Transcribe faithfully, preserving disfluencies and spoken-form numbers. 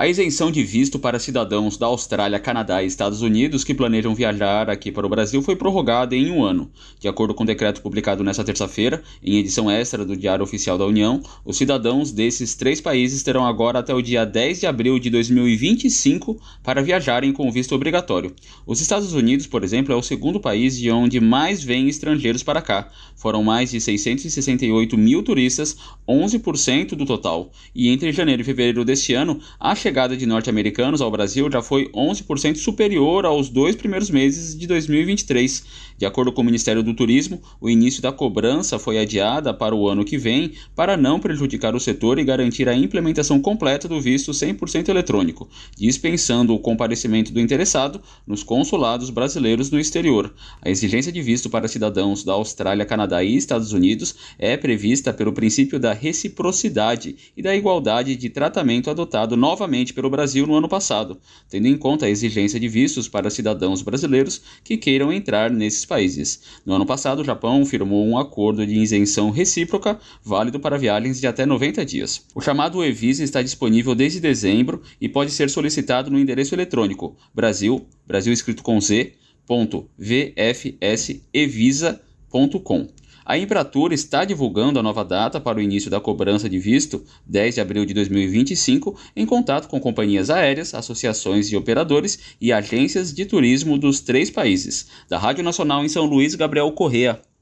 A isenção de visto para cidadãos da Austrália, Canadá e Estados Unidos que planejam viajar aqui para o Brasil foi prorrogada em um ano. De acordo com o decreto publicado nesta terça-feira, em edição extra do Diário Oficial da União, os cidadãos desses três países terão agora até o dia dez de abril de dois mil e vinte e cinco para viajarem com visto obrigatório. Os Estados Unidos, por exemplo, é o segundo país de onde mais vêm estrangeiros para cá. Foram mais de seiscentos e sessenta e oito mil turistas, onze por cento do total. E entre janeiro e fevereiro deste ano, a chegada de norte-americanos ao Brasil já foi onze por cento superior aos dois primeiros meses de dois mil e vinte e três. De acordo com o Ministério do Turismo, o início da cobrança foi adiada para o ano que vem para não prejudicar o setor e garantir a implementação completa do visto cem por cento eletrônico, dispensando o comparecimento do interessado nos consulados brasileiros no exterior. A exigência de visto para cidadãos da Austrália, Canadá e Estados Unidos é prevista pelo princípio da reciprocidade e da igualdade de tratamento adotado novamente pelo Brasil no ano passado, tendo em conta a exigência de vistos para cidadãos brasileiros que queiram entrar nesses países. No ano passado, o Japão firmou um acordo de isenção recíproca, válido para viagens de até noventa dias. O chamado e-Visa está disponível desde dezembro e pode ser solicitado no endereço eletrônico Brasil, Brasil escrito com Z, ponto, v f s e visa ponto com. A Embratur está divulgando a nova data para o início da cobrança de visto, dez de abril de dois mil e vinte e cinco, em contato com companhias aéreas, associações de operadores e agências de turismo dos três países. Da Rádio Nacional em São Luís, Gabriel Correa.